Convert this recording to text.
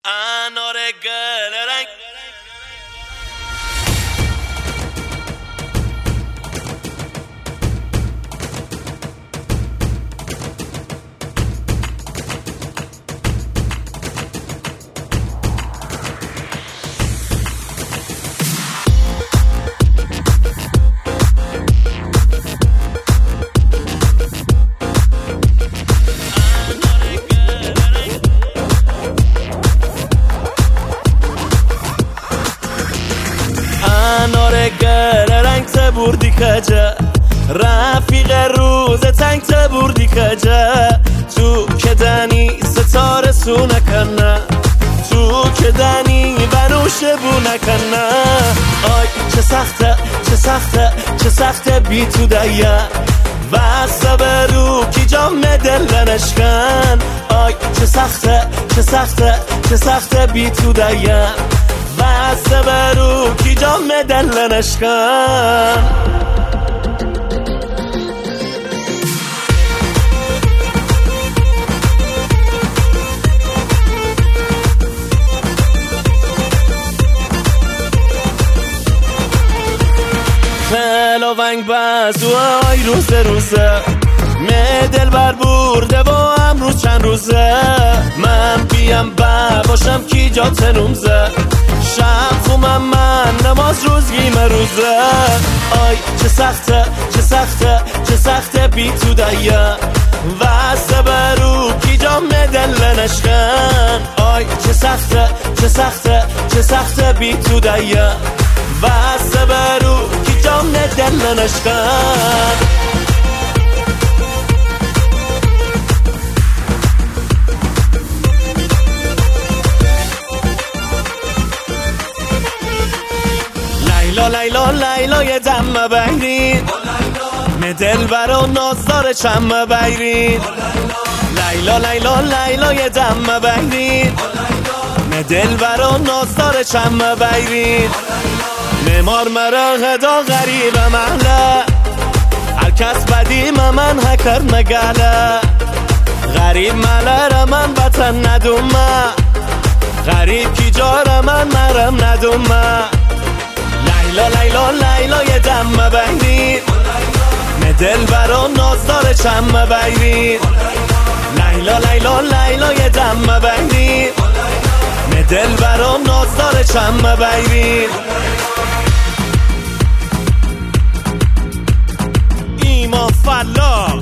انار گل رنگ انار گل رنگ تبوردی کجا رفیق روز تنگ تبوردی کجا تو که دنی ستاره سو نکنه تو که دنی بنوشه بو نکنه آی چه سخته چه سخته چه سخته بی تو دیا و صبرو کی جام دل نشکن آی چه سخته چه سخته چه سخته بی تو دیا و صبرو کی جام دل نشکن خلا ونگ بازوای روزه دل بر برده و امروز چند روزه من بیم باشم کی جا تنومزه شب خومم من نماز روزگی مروزه آی چه سخته چه سخته چه سخته بی تو دیا و صبرو کی جام دل نشکن آی چه سخته چه سخته چه سخته بی تو دیا و صبرو کی جام دل نشکن لیلا لیلا یه دم بگیرین دل برا نازدار چم بگیرین لیلا لیلا لیلا یه دم بگیرین دل برا نازدار چم بگیرین نمار مرا غدا غریب محله هر کس بدی من هکر نگله غریب مله من وطن ندومه غریب کی جار من مرم ندومه لیلا لیلا لیلا یه دم بگیرین دل برا نازدار چم بگیرین لیلا لیلا لیلا یه دم بگیرین دل برا نازدار چم بگیرین ایمان فلا